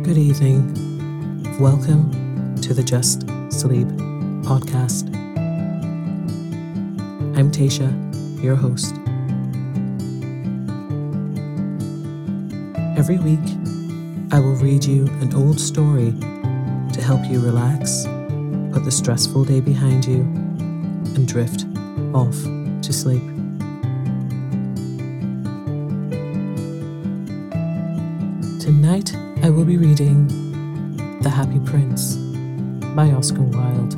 Good evening. Welcome to the Just Sleep podcast. I'm Tasha, your host. Every week, I will read you an old story to help you relax, put the stressful day behind you, and drift off to sleep. Tonight, I will be reading The Happy Prince by Oscar Wilde.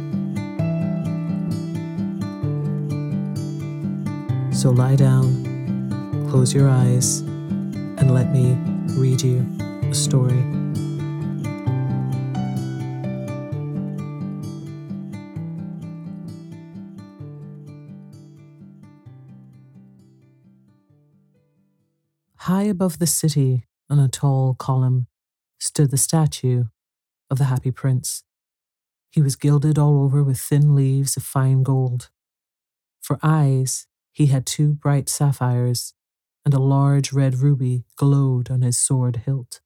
So lie down, close your eyes, and let me read you a story. High above the city, on a tall column, stood the statue of the Happy Prince. He was gilded all over with thin leaves of fine gold. For eyes, he had 2 bright sapphires, and a large red ruby glowed on his sword hilt.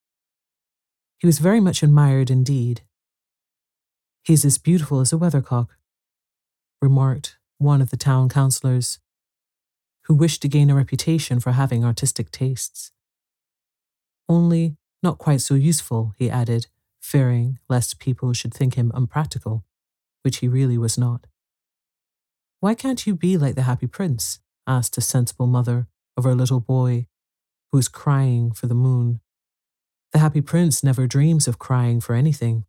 He was very much admired indeed. "He's as beautiful as a weathercock," remarked one of the town councillors, who wished to gain a reputation for having artistic tastes. "Only not quite so useful," he added, fearing lest people should think him unpractical, which he really was not. "Why can't you be like the Happy Prince?" asked a sensible mother of her little boy, who was crying for the moon. "The Happy Prince never dreams of crying for anything."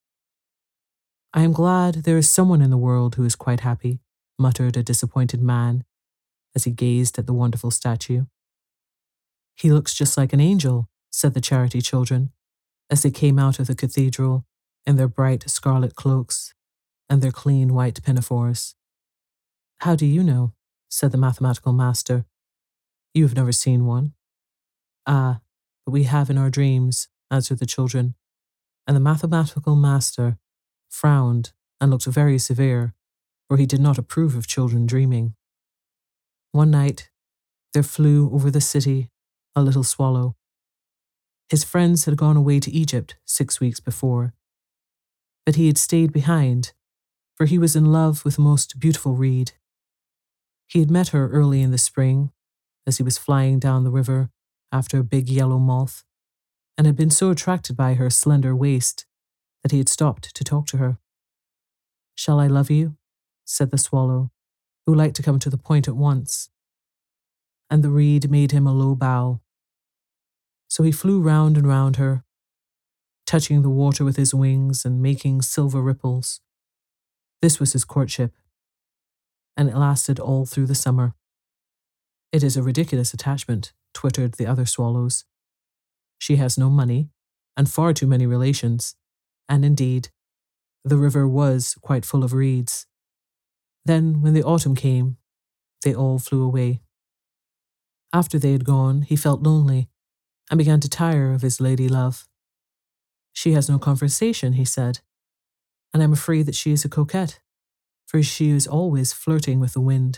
"I am glad there is someone in the world who is quite happy," muttered a disappointed man as he gazed at the wonderful statue. "He looks just like an angel," said the charity children, as they came out of the cathedral in their bright scarlet cloaks and their clean white pinafores. "How do you know?" said the mathematical master. "You have never seen one." "Ah, but we have in our dreams," answered the children, and the mathematical master frowned and looked very severe, for he did not approve of children dreaming. One night, there flew over the city a little swallow. His friends had gone away to Egypt 6 weeks before, but he had stayed behind, for he was in love with the most beautiful reed. He had met her early in the spring, as he was flying down the river after a big yellow moth, and had been so attracted by her slender waist that he had stopped to talk to her. "Shall I love you?" said the swallow, who liked to come to the point at once. And the reed made him a low bow. So he flew round and round her, touching the water with his wings and making silver ripples. This was his courtship, and it lasted all through the summer. "It is a ridiculous attachment," twittered the other swallows. "She has no money, and far too many relations, and indeed, the river was quite full of reeds." Then, when the autumn came, they all flew away. After they had gone, he felt lonely, and began to tire of his lady love. "She has no conversation," he said, "and I'm afraid that she is a coquette, for she is always flirting with the wind."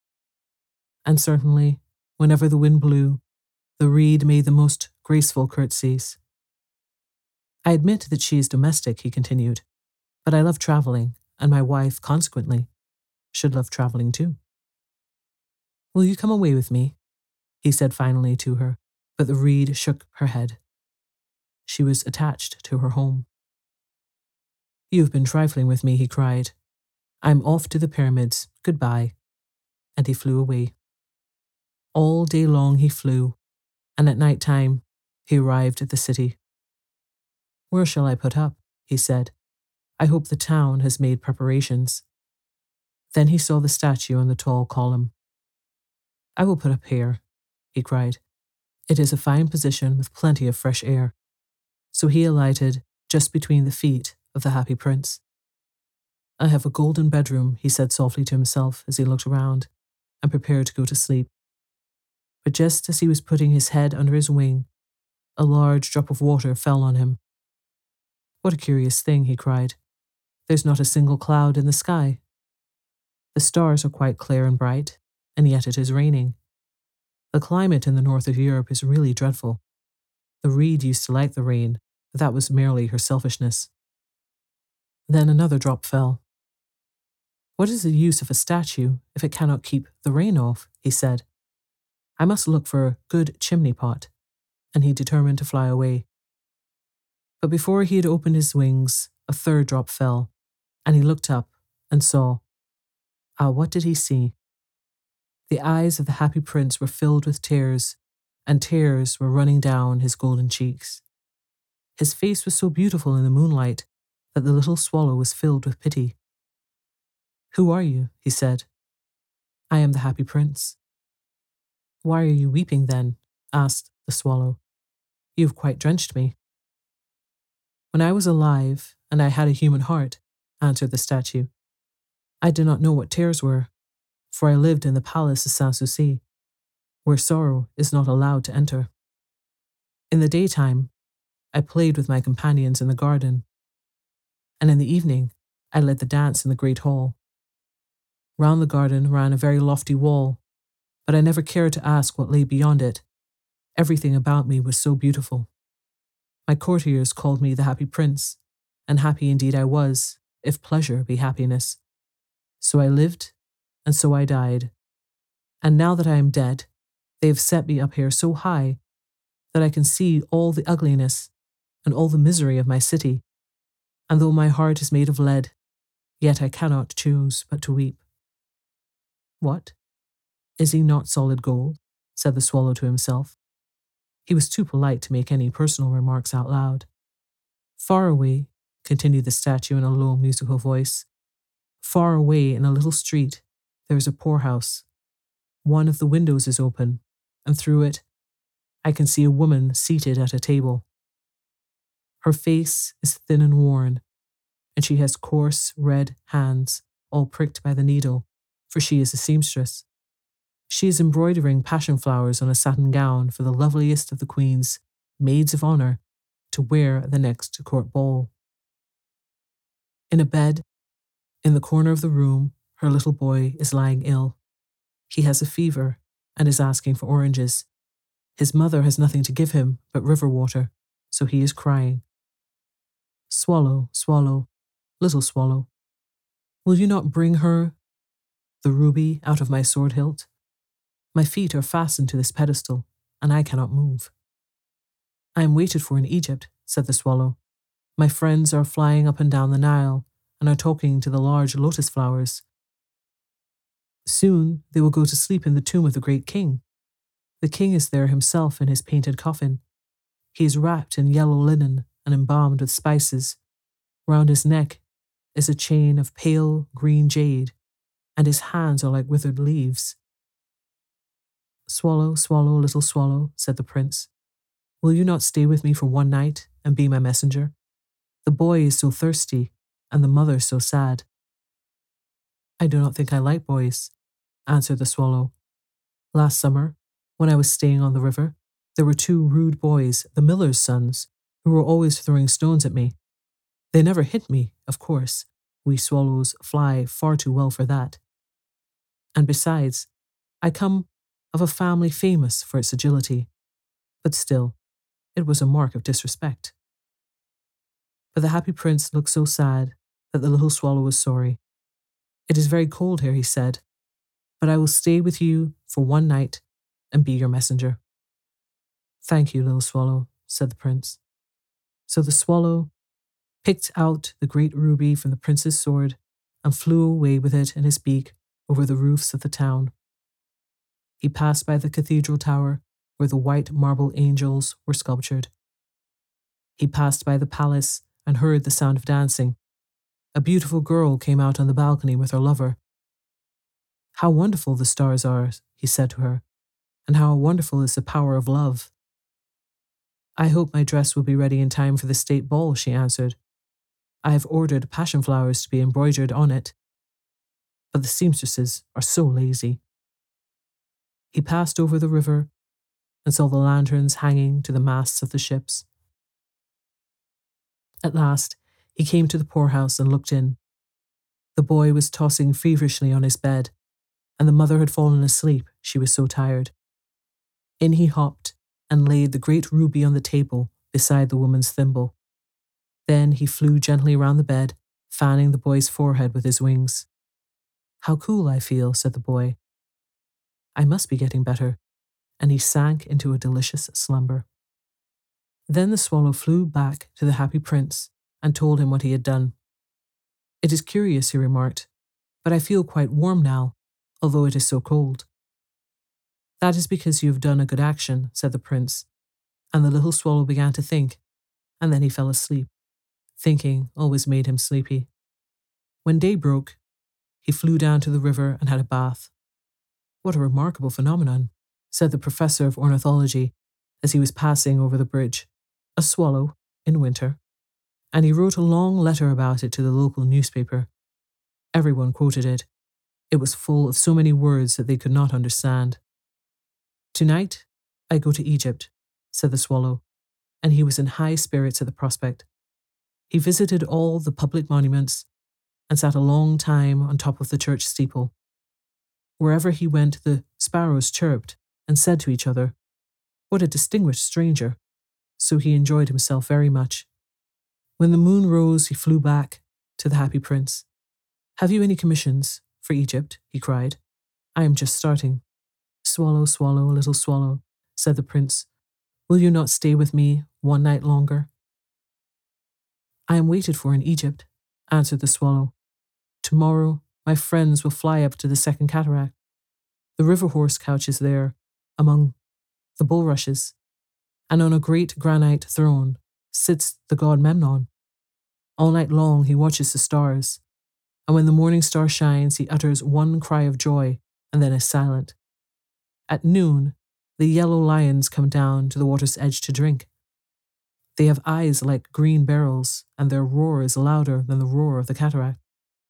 And certainly, whenever the wind blew, the reed made the most graceful curtsies. "I admit that she is domestic," he continued, "but I love travelling, and my wife, consequently, should love travelling too. Will you come away with me?" he said finally to her, but the reed shook her head. She was attached to her home. "You have been trifling with me," he cried. "I'm off to the pyramids. Goodbye." And he flew away. All day long he flew, and at night time he arrived at the city. "Where shall I put up?" he said. "I hope the town has made preparations." Then he saw the statue on the tall column. "I will put up here," he cried. "It is a fine position with plenty of fresh air." So he alighted just between the feet of the Happy Prince. "I have a golden bedroom," he said softly to himself as he looked around and prepared to go to sleep. But just as he was putting his head under his wing, a large drop of water fell on him. "What a curious thing," he cried. "There's not a single cloud in the sky. The stars are quite clear and bright, and yet it is raining. The climate in the north of Europe is really dreadful. The reed used to like the rain, but that was merely her selfishness. Then another drop fell. "What is the use of a statue if it cannot keep the rain off?" he said. "I must look for a good chimney pot," and he determined to fly away. But before he had opened his wings, a third drop fell, and he looked up and saw. What did he see? The eyes of the happy prince were filled with tears, and tears were running down his golden cheeks. His face was so beautiful in the moonlight that the little swallow was filled with pity. "Who are you?" he said. "I am the happy prince." "Why are you weeping then?" asked the swallow. "You have quite drenched me." "When I was alive and I had a human heart," answered the statue, "I did not know what tears were, for I lived in the palace of Sans-Souci, where sorrow is not allowed to enter. In the daytime, I played with my companions in the garden, and in the evening, I led the dance in the great hall. Round the garden ran a very lofty wall, but I never cared to ask what lay beyond it. Everything about me was so beautiful. My courtiers called me the happy prince, and happy indeed I was, if pleasure be happiness. So I lived, and so I died. And now that I am dead, they have set me up here so high that I can see all the ugliness and all the misery of my city, and though my heart is made of lead, yet I cannot choose but to weep." "What? Is he not solid gold?" said the swallow to himself. He was too polite to make any personal remarks out loud. "Far away," continued the statue in a low musical voice, "far away in a little street, there is a poorhouse. One of the windows is open, and through it, I can see a woman seated at a table. Her face is thin and worn, and she has coarse red hands, all pricked by the needle, for she is a seamstress. She is embroidering passion flowers on a satin gown for the loveliest of the queen's maids of honor to wear at the next court ball. In a bed, in the corner of the room, her little boy is lying ill. He has a fever and is asking for oranges. His mother has nothing to give him but river water, so he is crying. Swallow, swallow, little swallow, will you not bring her the ruby out of my sword hilt? My feet are fastened to this pedestal, and I cannot move." "I am waited for in Egypt," said the swallow. "My friends are flying up and down the Nile and are talking to the large lotus flowers. Soon they will go to sleep in the tomb of the great king. The king is there himself in his painted coffin. He is wrapped in yellow linen and embalmed with spices. Round his neck is a chain of pale green jade, and his hands are like withered leaves." "Swallow, swallow, little swallow," said the prince, "will you not stay with me for one night and be my messenger? The boy is so thirsty, and the mother so sad." "I do not think I like boys," answered the swallow. "Last summer, when I was staying on the river, there were 2 rude boys, the miller's sons, who were always throwing stones at me. They never hit me, of course. We swallows fly far too well for that. And besides, I come of a family famous for its agility. But still, it was a mark of disrespect." But the happy prince looked so sad that the little swallow was sorry. "It is very cold here," he said, "but I will stay with you for one night and be your messenger." "Thank you, little swallow," said the prince. So the swallow picked out the great ruby from the prince's sword and flew away with it in his beak over the roofs of the town. He passed by the cathedral tower where the white marble angels were sculptured. He passed by the palace and heard the sound of dancing. A beautiful girl came out on the balcony with her lover. "How wonderful the stars are," he said to her, "and how wonderful is the power of love." "I hope my dress will be ready in time for the state ball," she answered. "I have ordered passion flowers to be embroidered on it, but the seamstresses are so lazy." He passed over the river and saw the lanterns hanging to the masts of the ships. At last, he came to the poorhouse and looked in. The boy was tossing feverishly on his bed, and the mother had fallen asleep, she was so tired. In he hopped and laid the great ruby on the table beside the woman's thimble. Then he flew gently around the bed, fanning the boy's forehead with his wings. "How cool I feel," said the boy. "I must be getting better," and he sank into a delicious slumber. Then the swallow flew back to the happy prince and told him what he had done. "It is curious," he remarked, "but I feel quite warm now, although it is so cold." "That is because you have done a good action," said the prince, and the little swallow began to think, and then he fell asleep. Thinking always made him sleepy. When day broke, he flew down to the river and had a bath. "What a remarkable phenomenon," said the professor of ornithology as he was passing over the bridge. "A swallow in winter." And he wrote a long letter about it to the local newspaper. Everyone quoted it. It was full of so many words that they could not understand. "Tonight, I go to Egypt," said the swallow, and he was in high spirits at the prospect. He visited all the public monuments and sat a long time on top of the church steeple. Wherever he went, the sparrows chirped and said to each other, "What a distinguished stranger," so he enjoyed himself very much. When the moon rose, he flew back to the happy prince. "Have you any commissions for Egypt?" he cried. "I am just starting." "Swallow, swallow, little swallow," said the prince, "will you not stay with me one night longer?" "I am waited for in Egypt," answered the swallow. "Tomorrow my friends will fly up to the second cataract. The river horse couches there among the bulrushes, and on a great granite throne sits the god Memnon. All night long he watches the stars, and when the morning star shines, he utters one cry of joy and then is silent. At noon, the yellow lions come down to the water's edge to drink. They have eyes like green beryls, and their roar is louder than the roar of the cataract."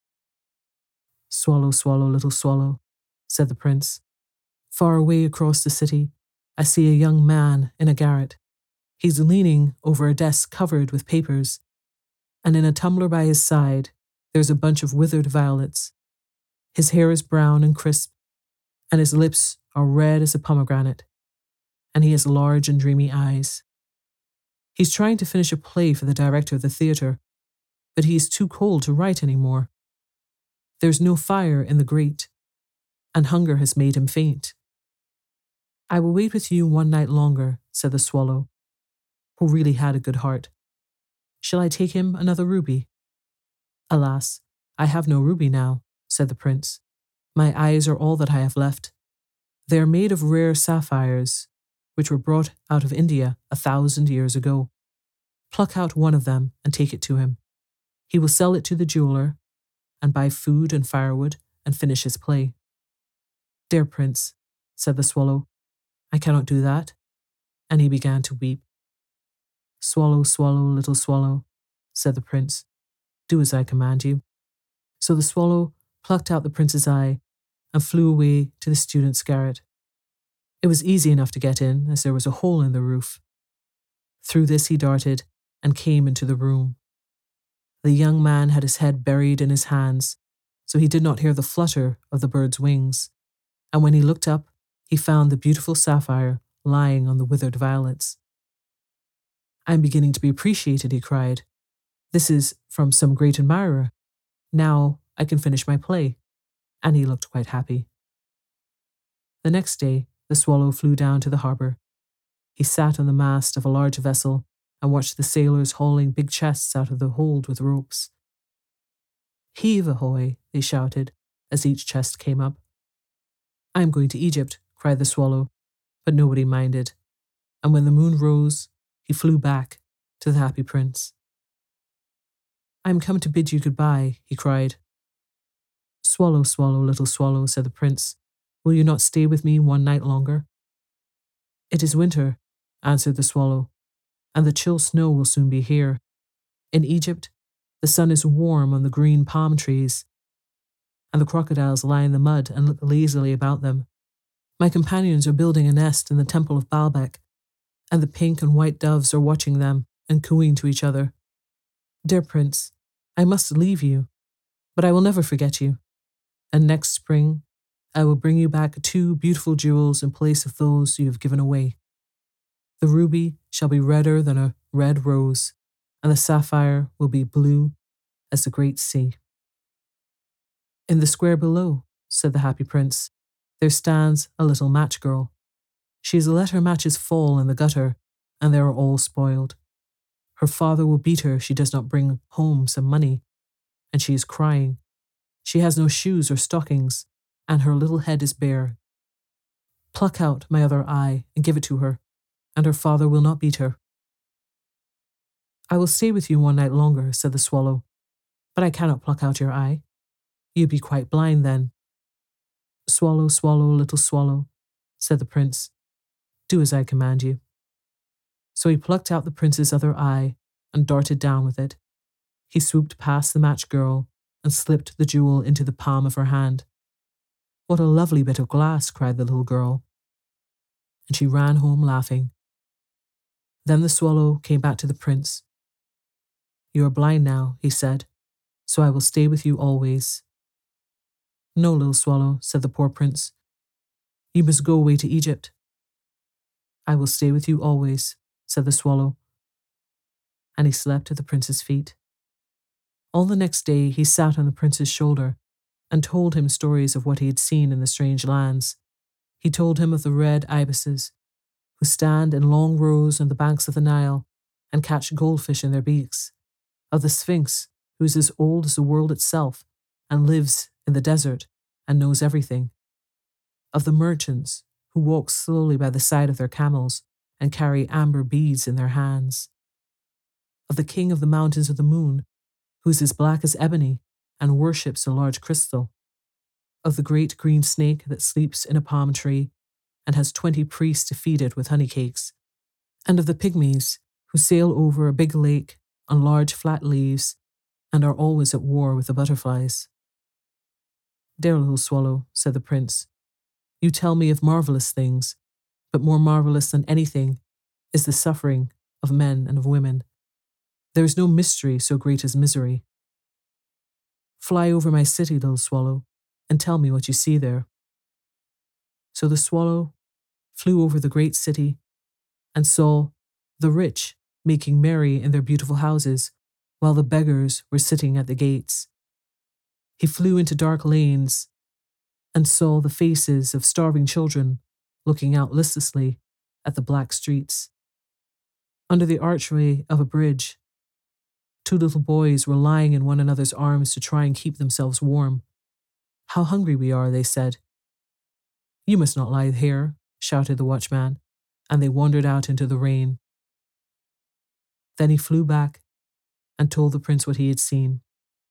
"Swallow, swallow, little swallow," said the prince. "Far away across the city, I see a young man in a garret. He's leaning over a desk covered with papers, and in a tumbler by his side, there's a bunch of withered violets. His hair is brown and crisp, and his lips are red as a pomegranate, and he has large and dreamy eyes. He's trying to finish a play for the director of the theatre, but he is too cold to write any more. There's no fire in the grate, and hunger has made him faint. I will wait with you one night longer," said the swallow, who really had a good heart. "Shall I take him another ruby?" "Alas, I have no ruby now," said the prince. "My eyes are all that I have left. They are made of rare sapphires, which were brought out of India 1,000 years ago. Pluck out one of them and take it to him. He will sell it to the jeweler and buy food and firewood and finish his play." "Dear prince," said the swallow, "I cannot do that," and he began to weep. "Swallow, swallow, little swallow," said the prince, "do as I command you." So the swallow plucked out the prince's eye and flew away to the student's garret. It was easy enough to get in, as there was a hole in the roof. Through this he darted and came into the room. The young man had his head buried in his hands, so he did not hear the flutter of the bird's wings, and when he looked up, he found the beautiful sapphire lying on the withered violets. "I am beginning to be appreciated," he cried. "This is from some great admirer. Now I can finish my play," and he looked quite happy. The next day, the swallow flew down to the harbour. He sat on the mast of a large vessel and watched the sailors hauling big chests out of the hold with ropes. "Heave ahoy," they shouted as each chest came up. "I am going to Egypt," cried the swallow, but nobody minded, and when the moon rose, he flew back to the happy prince. "I am come to bid you goodbye," he cried. "Swallow, swallow, little swallow," said the prince, "will you not stay with me one night longer?" "It is winter," answered the swallow, "and the chill snow will soon be here. In Egypt, the sun is warm on the green palm trees, and the crocodiles lie in the mud and look lazily about them. My companions are building a nest in the temple of Baalbek, and the pink and white doves are watching them and cooing to each other. Dear prince, I must leave you, but I will never forget you. And next spring, I will bring you back 2 beautiful jewels in place of those you have given away. The ruby shall be redder than a red rose, and the sapphire will be blue as the great sea. In the square below, said the happy prince, there stands a little match girl. She has let her matches fall in the gutter, and they are all spoiled. Her father will beat her if she does not bring home some money, and she is crying. She has no shoes or stockings, and her little head is bare. Pluck out my other eye and give it to her, and her father will not beat her. I will stay with you one night longer, said the swallow, but I cannot pluck out your eye. You'd be quite blind then. Swallow, swallow, little swallow, said the prince, do as I command you. So he plucked out the prince's other eye and darted down with it. He swooped past the match girl and slipped the jewel into the palm of her hand. What a lovely bit of glass, cried the little girl. And she ran home laughing. Then the swallow came back to the prince. You are blind now, he said, so I will stay with you always. No, little swallow, said the poor prince. You must go away to Egypt. I will stay with you always, said the swallow. And he slept at the prince's feet. All the next day he sat on the prince's shoulder and told him stories of what he had seen in the strange lands. He told him of the red ibises, who stand in long rows on the banks of the Nile and catch goldfish in their beaks, of the Sphinx, who is as old as the world itself and lives in the desert and knows everything, of the merchants who walk slowly by the side of their camels and carry amber beads in their hands, of the king of the mountains of the moon, who is as black as ebony and worships a large crystal, of the great green snake that sleeps in a palm tree and has 20 priests to feed it with honey cakes, and of the pygmies who sail over a big lake on large flat leaves and are always at war with the butterflies. Dear little swallow, said the prince, you tell me of marvelous things, but more marvelous than anything is the suffering of men and of women. There is no mystery so great as misery. Fly over my city, little swallow, and tell me what you see there. So the swallow flew over the great city and saw the rich making merry in their beautiful houses, while the beggars were sitting at the gates. He flew into dark lanes and saw the faces of starving children looking out listlessly at the black streets. Under the archway of a bridge, 2 little boys were lying in one another's arms to try and keep themselves warm. How hungry we are, they said. You must not lie here, shouted the watchman, and they wandered out into the rain. Then he flew back and told the prince what he had seen.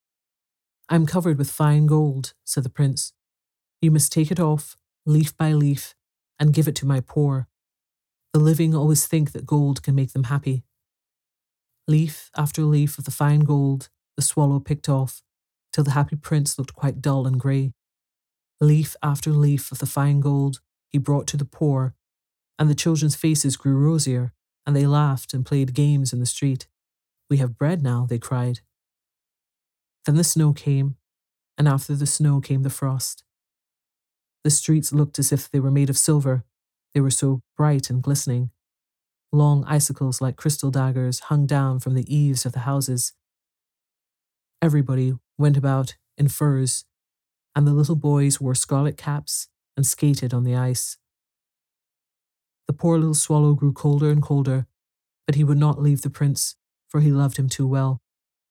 I am covered with fine gold, said the prince. You must take it off, leaf by leaf, and give it to my poor. The living always think that gold can make them happy. Leaf after leaf of the fine gold the swallow picked off, till the happy prince looked quite dull and grey. Leaf after leaf of the fine gold he brought to the poor, and the children's faces grew rosier, and they laughed and played games in the street. We have bread now, they cried. Then the snow came, and after the snow came the frost. The streets looked as if they were made of silver, they were so bright and glistening. Long icicles like crystal daggers hung down from the eaves of the houses. Everybody went about in furs, and the little boys wore scarlet caps and skated on the ice. The poor little swallow grew colder and colder, but he would not leave the prince, for he loved him too well.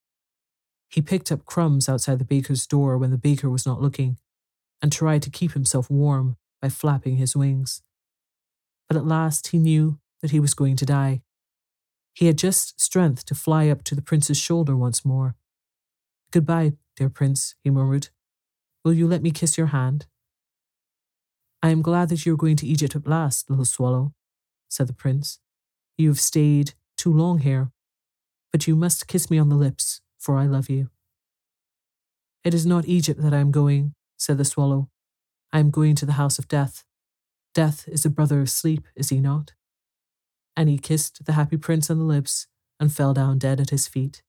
He picked up crumbs outside the baker's door when the baker was not looking, and tried to keep himself warm by flapping his wings. But at last he knew that he was going to die. He had just strength to fly up to the prince's shoulder once more. Goodbye, dear prince, he murmured. Will you let me kiss your hand? I am glad that you are going to Egypt at last, little swallow, said the prince. You have stayed too long here, but you must kiss me on the lips, for I love you. It is not Egypt that I am going, said the swallow. I am going to the house of death. Death is a brother of sleep, is he not? And he kissed the happy prince on the lips and fell down dead at his feet.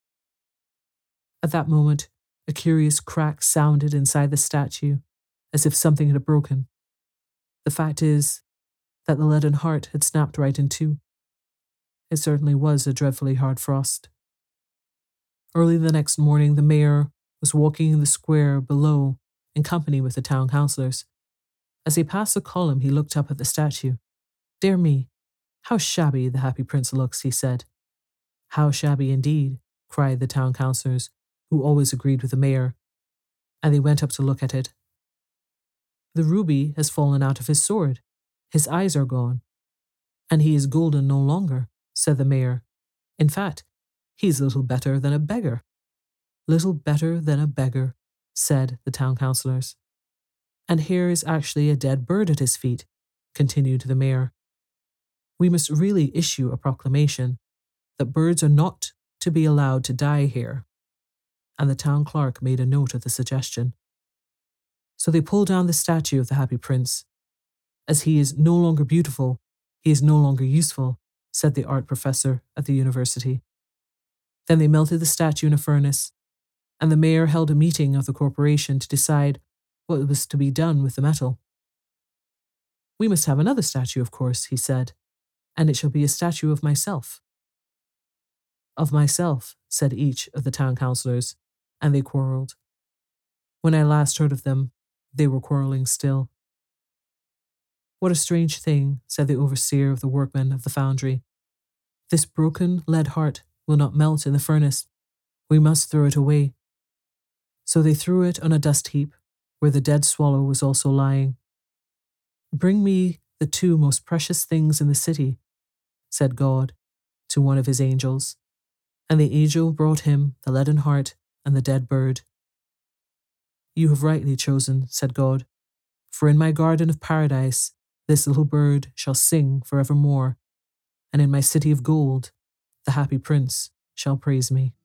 At that moment, a curious crack sounded inside the statue, as if something had broken. The fact is that the leaden heart had snapped right in two. It certainly was a dreadfully hard frost. Early the next morning, the mayor was walking in the square below in company with the town councillors. As he passed the column, he looked up at the statue. "Dear me, how shabby the Happy Prince looks," he said. "How shabby indeed," cried the town councillors, who always agreed with the mayor, and they went up to look at it. "The ruby has fallen out of his sword. His eyes are gone. And he is golden no longer," said the mayor. "In fact, he's little better than a beggar." "Little better than a beggar," said the town councillors. "And here is actually a dead bird at his feet," continued the mayor. "We must really issue a proclamation that birds are not to be allowed to die here." And the town clerk made a note of the suggestion. So they pulled down the statue of the Happy Prince. "As he is no longer beautiful, he is no longer useful," said the art professor at the university. Then they melted the statue in a furnace, and the mayor held a meeting of the corporation to decide what was to be done with the metal. "We must have another statue, of course," he said, "and it shall be a statue of myself." "Of myself," said each of the town councillors, and they quarrelled. When I last heard of them, they were quarrelling still. "What a strange thing," said the overseer of the workmen of the foundry. "This broken lead heart will not melt in the furnace. We must throw it away." So they threw it on a dust heap, where the dead swallow was also lying. "Bring me the two most precious things in the city," said God to one of his angels. And the angel brought him the leaden heart and the dead bird. "You have rightly chosen," said God, "for in my garden of paradise this little bird shall sing forevermore, and in my city of gold the Happy Prince shall praise me."